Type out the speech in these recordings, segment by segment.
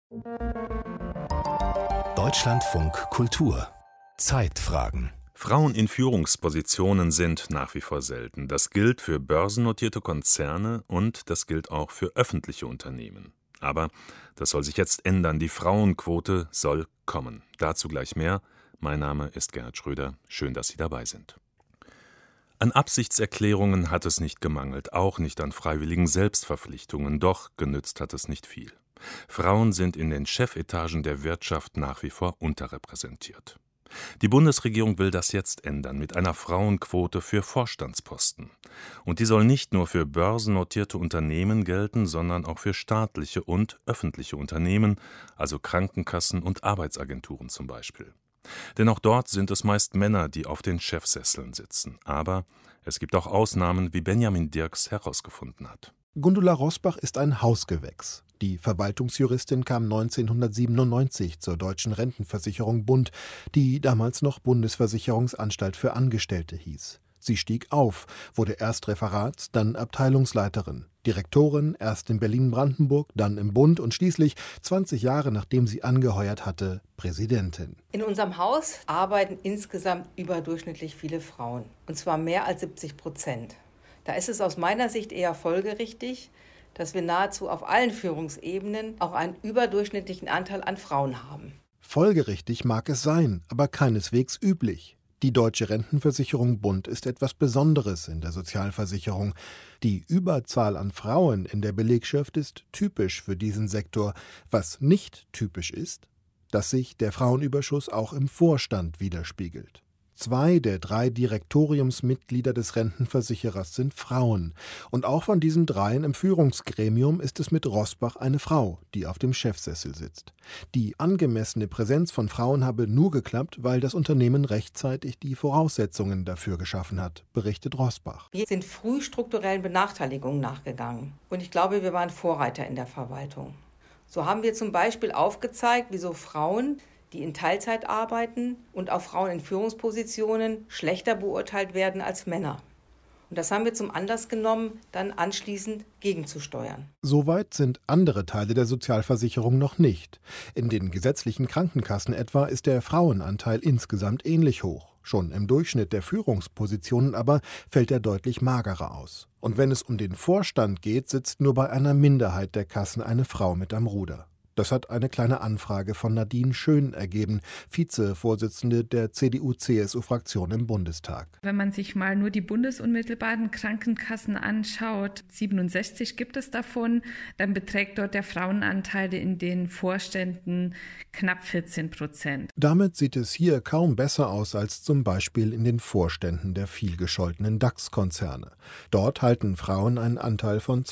Deutschlandfunk Kultur Zeitfragen. Frauen in Führungspositionen sind nach wie vor selten. Das gilt für börsennotierte Konzerne und das gilt auch für öffentliche Unternehmen. Aber das soll sich jetzt ändern. Die Frauenquote soll kommen. Dazu gleich mehr. Mein Name ist Gerhard Schröder. Schön, dass Sie dabei sind. An Absichtserklärungen hat es nicht gemangelt, auch nicht an freiwilligen Selbstverpflichtungen. Doch genützt hat es nicht viel. Frauen sind in den Chefetagen der Wirtschaft nach wie vor unterrepräsentiert. Die Bundesregierung will das jetzt ändern mit einer Frauenquote für Vorstandsposten. Und die soll nicht nur für börsennotierte Unternehmen gelten, sondern auch für staatliche und öffentliche Unternehmen, also Krankenkassen und Arbeitsagenturen zum Beispiel. Denn auch dort sind es meist Männer, die auf den Chefsesseln sitzen. Aber es gibt auch Ausnahmen, wie Benjamin Dirks herausgefunden hat. Gundula Rosbach ist ein Hausgewächs. Die Verwaltungsjuristin kam 1997 zur Deutschen Rentenversicherung Bund, die damals noch Bundesversicherungsanstalt für Angestellte hieß. Sie stieg auf, wurde erst Referats-, dann Abteilungsleiterin, Direktorin, erst in Berlin-Brandenburg, dann im Bund und schließlich, 20 Jahre nachdem sie angeheuert hatte, Präsidentin. In unserem Haus arbeiten insgesamt überdurchschnittlich viele Frauen, und zwar mehr als 70%. Da ist es aus meiner Sicht eher folgerichtig, dass wir nahezu auf allen Führungsebenen auch einen überdurchschnittlichen Anteil an Frauen haben. Folgerichtig mag es sein, aber keineswegs üblich. Die Deutsche Rentenversicherung Bund ist etwas Besonderes in der Sozialversicherung. Die Überzahl an Frauen in der Belegschaft ist typisch für diesen Sektor. Was nicht typisch ist, dass sich der Frauenüberschuss auch im Vorstand widerspiegelt. 2 der 3 Direktoriumsmitglieder des Rentenversicherers sind Frauen. Und auch von diesen 3 im Führungsgremium ist es mit Rosbach eine Frau, die auf dem Chefsessel sitzt. Die angemessene Präsenz von Frauen habe nur geklappt, weil das Unternehmen rechtzeitig die Voraussetzungen dafür geschaffen hat, berichtet Rosbach. Wir sind früh strukturellen Benachteiligungen nachgegangen. Und ich glaube, wir waren Vorreiter in der Verwaltung. So haben wir zum Beispiel aufgezeigt, wieso Frauen, die in Teilzeit arbeiten und auch Frauen in Führungspositionen schlechter beurteilt werden als Männer. Und das haben wir zum Anlass genommen, dann anschließend gegenzusteuern. Soweit sind andere Teile der Sozialversicherung noch nicht. In den gesetzlichen Krankenkassen etwa ist der Frauenanteil insgesamt ähnlich hoch. Schon im Durchschnitt der Führungspositionen aber fällt er deutlich magerer aus. Und wenn es um den Vorstand geht, sitzt nur bei einer Minderheit der Kassen eine Frau mit am Ruder. Das hat eine kleine Anfrage von Nadine Schön ergeben, Vizevorsitzende der CDU-CSU-Fraktion im Bundestag. Wenn man sich mal nur die bundesunmittelbaren Krankenkassen anschaut, 67 gibt es davon, dann beträgt dort der Frauenanteil in den Vorständen knapp 14%. Damit sieht es hier kaum besser aus als zum Beispiel in den Vorständen der vielgescholtenen DAX-Konzerne. Dort halten Frauen einen Anteil von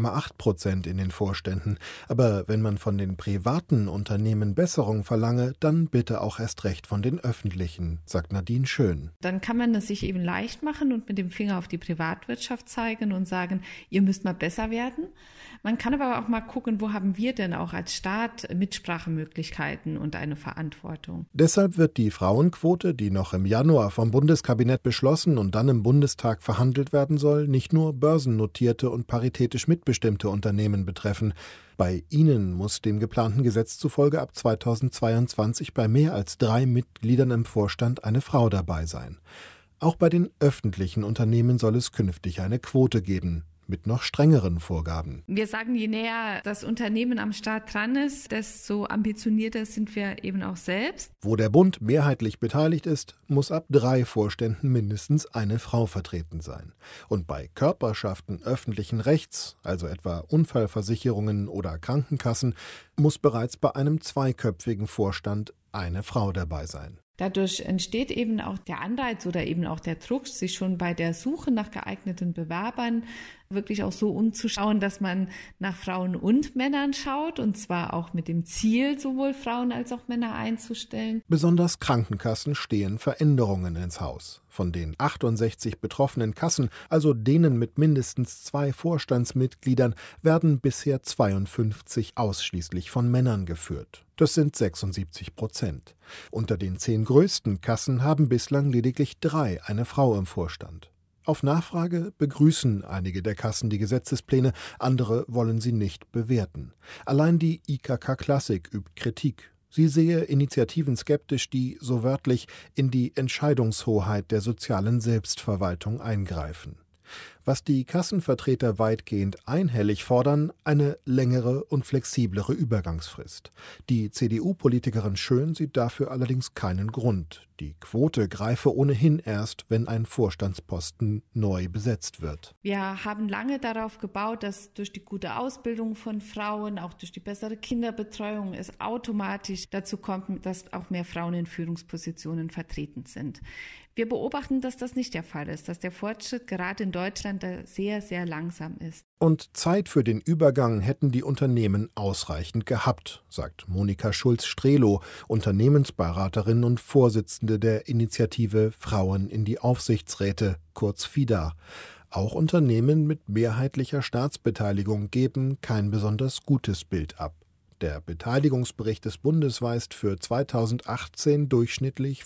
12,8% in den Vorständen. Aber wenn man von den privaten Unternehmen Besserung verlange, dann bitte auch erst recht von den öffentlichen, sagt Nadine Schön. Dann kann man es sich eben leicht machen und mit dem Finger auf die Privatwirtschaft zeigen und sagen, ihr müsst mal besser werden. Man kann aber auch mal gucken, wo haben wir denn auch als Staat Mitsprachemöglichkeiten und eine Verantwortung. Deshalb wird die Frauenquote, die noch im Januar vom Bundeskabinett beschlossen und dann im Bundestag verhandelt werden soll, nicht nur börsennotierte und paritätisch mitbestimmte Unternehmen betreffen. Bei ihnen muss dem geplanten Gesetz zufolge ab 2022 bei mehr als 3 Mitgliedern im Vorstand eine Frau dabei sein. Auch bei den öffentlichen Unternehmen soll es künftig eine Quote geben, mit noch strengeren Vorgaben. Wir sagen, je näher das Unternehmen am Start dran ist, desto ambitionierter sind wir eben auch selbst. Wo der Bund mehrheitlich beteiligt ist, muss ab 3 Vorständen mindestens eine Frau vertreten sein. Und bei Körperschaften öffentlichen Rechts, also etwa Unfallversicherungen oder Krankenkassen, muss bereits bei einem 2-köpfigen Vorstand eine Frau dabei sein. Dadurch entsteht eben auch der Anreiz oder eben auch der Druck, sich schon bei der Suche nach geeigneten Bewerbern wirklich auch so umzuschauen, dass man nach Frauen und Männern schaut, und zwar auch mit dem Ziel, sowohl Frauen als auch Männer einzustellen. Besonders Krankenkassen stehen Veränderungen ins Haus. Von den 68 betroffenen Kassen, also denen mit mindestens 2 Vorstandsmitgliedern, werden bisher 52 ausschließlich von Männern geführt. Das sind 76%. Unter den 10 größten Kassen haben bislang lediglich 3 eine Frau im Vorstand. Auf Nachfrage begrüßen einige der Kassen die Gesetzespläne, andere wollen sie nicht bewerten. Allein die IKK Klassik übt Kritik. Sie sehe Initiativen skeptisch, die, so wörtlich, in die Entscheidungshoheit der sozialen Selbstverwaltung eingreifen. Was die Kassenvertreter weitgehend einhellig fordern, eine längere und flexiblere Übergangsfrist. Die CDU-Politikerin Schön sieht dafür allerdings keinen Grund. Die Quote greife ohnehin erst, wenn ein Vorstandsposten neu besetzt wird. Wir haben lange darauf gebaut, dass durch die gute Ausbildung von Frauen, auch durch die bessere Kinderbetreuung, es automatisch dazu kommt, dass auch mehr Frauen in Führungspositionen vertreten sind. Wir beobachten, dass das nicht der Fall ist, dass der Fortschritt gerade in Deutschland sehr, sehr langsam ist. Und Zeit für den Übergang hätten die Unternehmen ausreichend gehabt, sagt Monika Schulz-Strehlow, Unternehmensberaterin und Vorsitzende der Initiative Frauen in die Aufsichtsräte, kurz FIDA. Auch Unternehmen mit mehrheitlicher Staatsbeteiligung geben kein besonders gutes Bild ab. Der Beteiligungsbericht des Bundes weist für 2018 durchschnittlich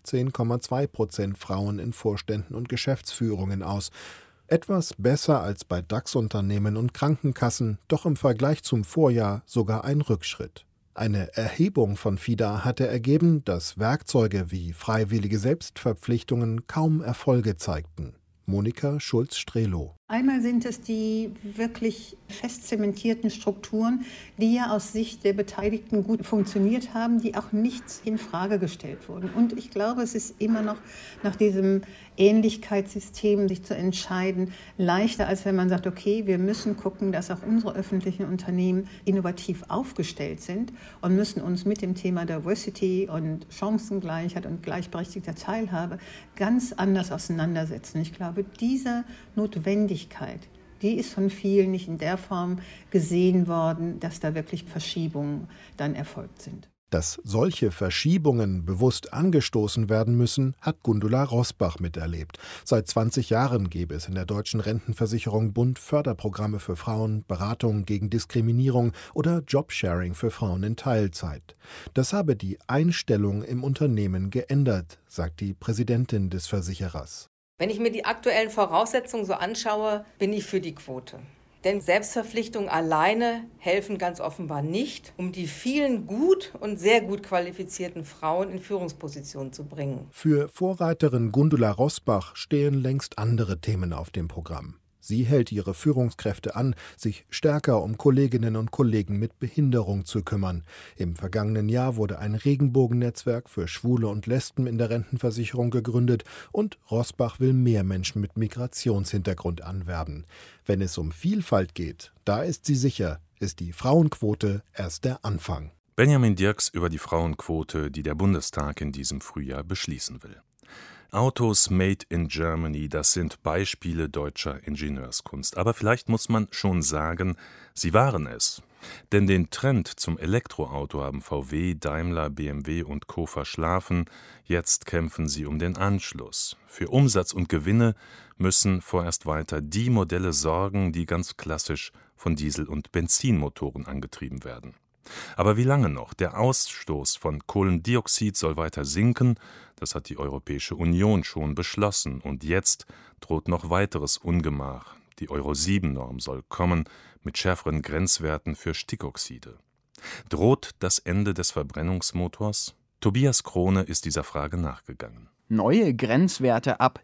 15,2% Frauen in Vorständen und Geschäftsführungen aus. Etwas besser als bei DAX-Unternehmen und Krankenkassen, doch im Vergleich zum Vorjahr sogar ein Rückschritt. Eine Erhebung von FIDA hatte ergeben, dass Werkzeuge wie freiwillige Selbstverpflichtungen kaum Erfolge zeigten. Monika Schulz-Strehlow. Einmal sind es die wirklich fest zementierten Strukturen, die ja aus Sicht der Beteiligten gut funktioniert haben, die auch nicht in Frage gestellt wurden. Und ich glaube, es ist immer noch nach diesem Ähnlichkeitssystem sich zu entscheiden, leichter, als wenn man sagt, okay, wir müssen gucken, dass auch unsere öffentlichen Unternehmen innovativ aufgestellt sind und müssen uns mit dem Thema Diversity und Chancengleichheit und gleichberechtigter Teilhabe ganz anders auseinandersetzen. Ich glaube, diese Notwendigkeit, die ist von vielen nicht in der Form gesehen worden, dass da wirklich Verschiebungen dann erfolgt sind. Dass solche Verschiebungen bewusst angestoßen werden müssen, hat Gundula Rosbach miterlebt. Seit 20 Jahren gäbe es in der deutschen Rentenversicherung Bund Förderprogramme für Frauen, Beratung gegen Diskriminierung oder Jobsharing für Frauen in Teilzeit. Das habe die Einstellung im Unternehmen geändert, sagt die Präsidentin des Versicherers. Wenn ich mir die aktuellen Voraussetzungen so anschaue, bin ich für die Quote. Denn Selbstverpflichtungen alleine helfen ganz offenbar nicht, um die vielen gut und sehr gut qualifizierten Frauen in Führungspositionen zu bringen. Für Vorreiterin Gundula Rosbach stehen längst andere Themen auf dem Programm. Sie hält ihre Führungskräfte an, sich stärker um Kolleginnen und Kollegen mit Behinderung zu kümmern. Im vergangenen Jahr wurde ein Regenbogennetzwerk für Schwule und Lesben in der Rentenversicherung gegründet und Rosbach will mehr Menschen mit Migrationshintergrund anwerben. Wenn es um Vielfalt geht, da ist sie sicher, ist die Frauenquote erst der Anfang. Benjamin Dirks über die Frauenquote, die der Bundestag in diesem Frühjahr beschließen will. Autos made in Germany, das sind Beispiele deutscher Ingenieurskunst. Aber vielleicht muss man schon sagen, sie waren es. Denn den Trend zum Elektroauto haben VW, Daimler, BMW und Co. verschlafen. Jetzt kämpfen sie um den Anschluss. Für Umsatz und Gewinne müssen vorerst weiter die Modelle sorgen, die ganz klassisch von Diesel- und Benzinmotoren angetrieben werden. Aber wie lange noch? Der Ausstoß von Kohlendioxid soll weiter sinken. Das hat die Europäische Union schon beschlossen. Und jetzt droht noch weiteres Ungemach. Die Euro-7-Norm soll kommen mit schärferen Grenzwerten für Stickoxide. Droht das Ende des Verbrennungsmotors? Tobias Krone ist dieser Frage nachgegangen. Neue Grenzwerte ab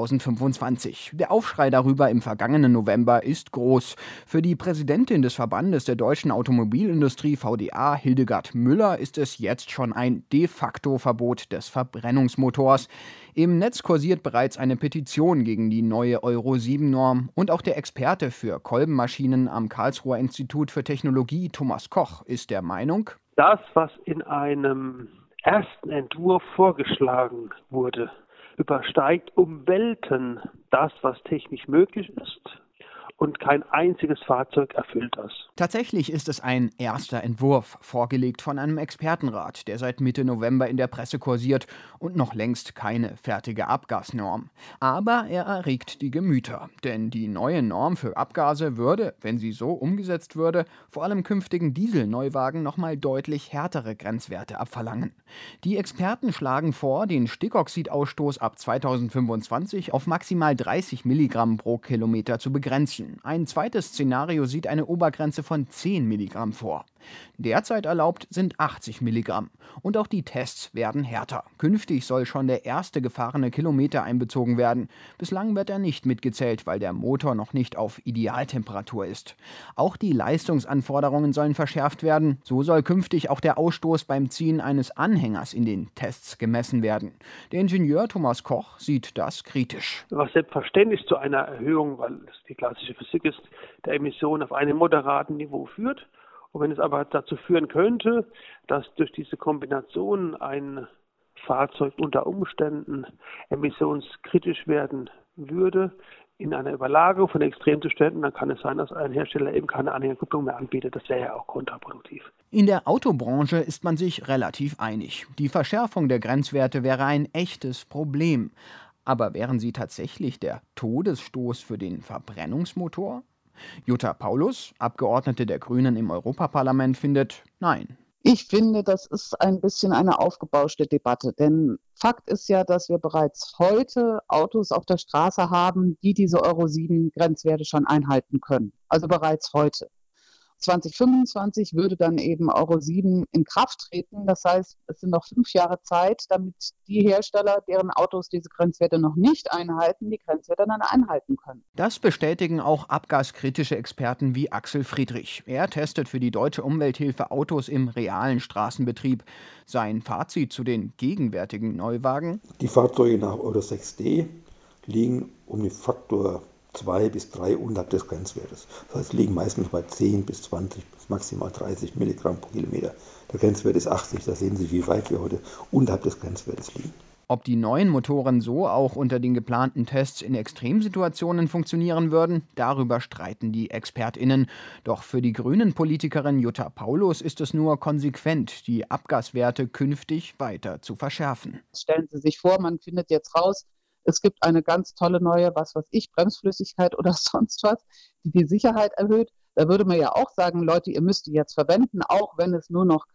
2025. Der Aufschrei darüber im vergangenen November ist groß. Für die Präsidentin des Verbandes der deutschen Automobilindustrie VDA, Hildegard Müller, ist es jetzt schon ein de facto Verbot des Verbrennungsmotors. Im Netz kursiert bereits eine Petition gegen die neue Euro-7-Norm und auch der Experte für Kolbenmaschinen am Karlsruher Institut für Technologie, Thomas Koch, ist der Meinung: Das, was in einem ersten Entwurf vorgeschlagen wurde, übersteigt um Welten das, was technisch möglich ist und kein einziges Fahrzeug erfüllt das. Tatsächlich ist es ein erster Entwurf, vorgelegt von einem Expertenrat, der seit Mitte November in der Presse kursiert und noch längst keine fertige Abgasnorm. Aber er erregt die Gemüter, denn die neue Norm für Abgase würde, wenn sie so umgesetzt würde, vor allem künftigen Dieselneuwagen nochmal deutlich härtere Grenzwerte abverlangen. Die Experten schlagen vor, den Stickoxidausstoß ab 2025 auf maximal 30 Milligramm pro Kilometer zu begrenzen. Ein zweites Szenario sieht eine Obergrenze von 10 Milligramm vor. Derzeit erlaubt sind 80 Milligramm. Und auch die Tests werden härter. Künftig soll schon der erste gefahrene Kilometer einbezogen werden. Bislang wird er nicht mitgezählt, weil der Motor noch nicht auf Idealtemperatur ist. Auch die Leistungsanforderungen sollen verschärft werden. So soll künftig auch der Ausstoß beim Ziehen eines Anhängers in den Tests gemessen werden. Der Ingenieur Thomas Koch sieht das kritisch. Was selbstverständlich zu einer Erhöhung, weil es die klassische Physik ist, der Emissionen auf einem moderaten Niveau führt. Und wenn es aber dazu führen könnte, dass durch diese Kombination ein Fahrzeug unter Umständen emissionskritisch werden würde, in einer Überlagerung von Extremzuständen, dann kann es sein, dass ein Hersteller eben keine Anhängerkupplung mehr anbietet. Das wäre ja auch kontraproduktiv. In der Autobranche ist man sich relativ einig. Die Verschärfung der Grenzwerte wäre ein echtes Problem. Aber wären sie tatsächlich der Todesstoß für den Verbrennungsmotor? Jutta Paulus, Abgeordnete der Grünen im Europaparlament, findet nein. Ich finde, das ist ein bisschen eine aufgebauschte Debatte, denn Fakt ist ja, dass wir bereits heute Autos auf der Straße haben, die diese Euro-7-Grenzwerte schon einhalten können. Also bereits heute. 2025 würde dann eben Euro 7 in Kraft treten. Das heißt, es sind noch 5 Jahre Zeit, damit die Hersteller, deren Autos diese Grenzwerte noch nicht einhalten, die Grenzwerte dann einhalten können. Das bestätigen auch abgaskritische Experten wie Axel Friedrich. Er testet für die Deutsche Umwelthilfe Autos im realen Straßenbetrieb. Sein Fazit zu den gegenwärtigen Neuwagen: Die Fahrzeuge nach Euro 6d liegen um den Faktor 2 bis 3 unterhalb des Grenzwertes. Das heißt, liegen meistens bei 10 bis 20 bis maximal 30 Milligramm pro Kilometer. Der Grenzwert ist 80, da sehen Sie, wie weit wir heute unterhalb des Grenzwertes liegen. Ob die neuen Motoren so auch unter den geplanten Tests in Extremsituationen funktionieren würden, darüber streiten die ExpertInnen. Doch für die Grünen-Politikerin Jutta Paulus ist es nur konsequent, die Abgaswerte künftig weiter zu verschärfen. Stellen Sie sich vor, man findet jetzt raus, es gibt eine ganz tolle neue, Bremsflüssigkeit oder sonst was, die die Sicherheit erhöht. Da würde man ja auch sagen, Leute, ihr müsst die jetzt verwenden, auch wenn es nur noch,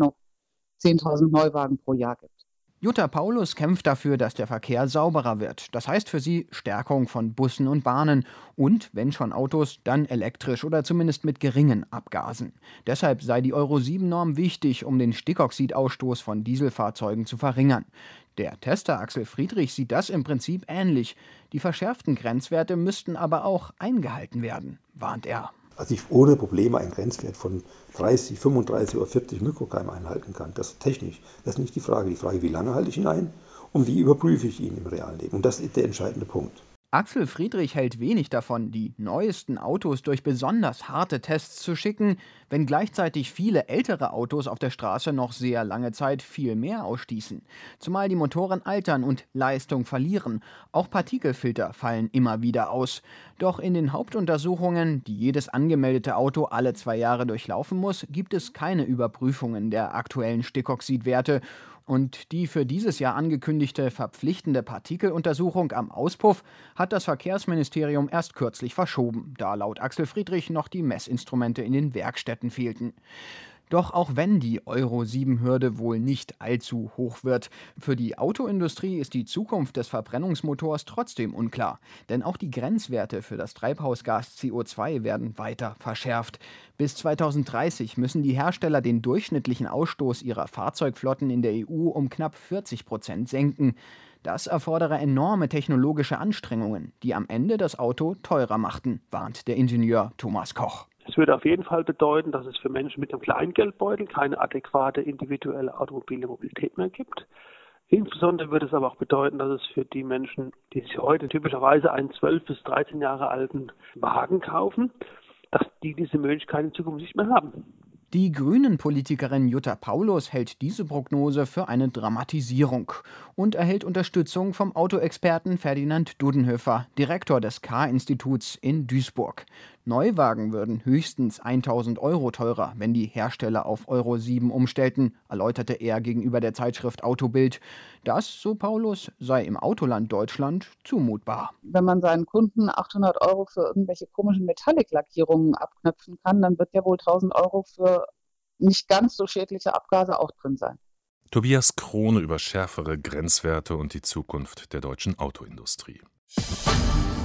10.000 Neuwagen pro Jahr gibt. Jutta Paulus kämpft dafür, dass der Verkehr sauberer wird. Das heißt für sie Stärkung von Bussen und Bahnen und, wenn schon Autos, dann elektrisch oder zumindest mit geringen Abgasen. Deshalb sei die Euro-7-Norm wichtig, um den Stickoxidausstoß von Dieselfahrzeugen zu verringern. Der Tester Axel Friedrich sieht das im Prinzip ähnlich. Die verschärften Grenzwerte müssten aber auch eingehalten werden, warnt er. Also ich ohne Probleme einen Grenzwert von 30, 35 oder 40 Mikrogramm einhalten kann. Das ist technisch. Das ist nicht die Frage. Die Frage, wie lange halte ich ihn ein und wie überprüfe ich ihn im realen Leben. Und das ist der entscheidende Punkt. Axel Friedrich hält wenig davon, die neuesten Autos durch besonders harte Tests zu schicken, wenn gleichzeitig viele ältere Autos auf der Straße noch sehr lange Zeit viel mehr ausstießen. Zumal die Motoren altern und Leistung verlieren. Auch Partikelfilter fallen immer wieder aus. Doch in den Hauptuntersuchungen, die jedes angemeldete Auto alle 2 Jahre durchlaufen muss, gibt es keine Überprüfungen der aktuellen Stickoxidwerte. Und die für dieses Jahr angekündigte verpflichtende Partikeluntersuchung am Auspuff hat das Verkehrsministerium erst kürzlich verschoben, da laut Axel Friedrich noch die Messinstrumente in den Werkstätten fehlten. Doch auch wenn die Euro-7-Hürde wohl nicht allzu hoch wird, für die Autoindustrie ist die Zukunft des Verbrennungsmotors trotzdem unklar. Denn auch die Grenzwerte für das Treibhausgas CO2 werden weiter verschärft. Bis 2030 müssen die Hersteller den durchschnittlichen Ausstoß ihrer Fahrzeugflotten in der EU um knapp 40% senken. Das erfordere enorme technologische Anstrengungen, die am Ende das Auto teurer machten, warnt der Ingenieur Thomas Koch. Es würde auf jeden Fall bedeuten, dass es für Menschen mit einem kleinen Geldbeutel keine adäquate individuelle automobile Mobilität mehr gibt. Insbesondere würde es aber auch bedeuten, dass es für die Menschen, die sich heute typischerweise einen 12 bis 13 Jahre alten Wagen kaufen, dass die diese Möglichkeit in Zukunft nicht mehr haben. Die Grünen-Politikerin Jutta Paulus hält diese Prognose für eine Dramatisierung und erhält Unterstützung vom Autoexperten Ferdinand Dudenhöfer, Direktor des K-Instituts in Duisburg. Neuwagen würden höchstens 1.000 € teurer, wenn die Hersteller auf Euro 7 umstellten, erläuterte er gegenüber der Zeitschrift Autobild. Das, so Paulus, sei im Autoland Deutschland zumutbar. Wenn man seinen Kunden 800 € für irgendwelche komischen Metallic-Lackierungen abknöpfen kann, dann wird ja wohl 1.000 € für nicht ganz so schädliche Abgase auch drin sein. Tobias Krone über schärfere Grenzwerte und die Zukunft der deutschen Autoindustrie.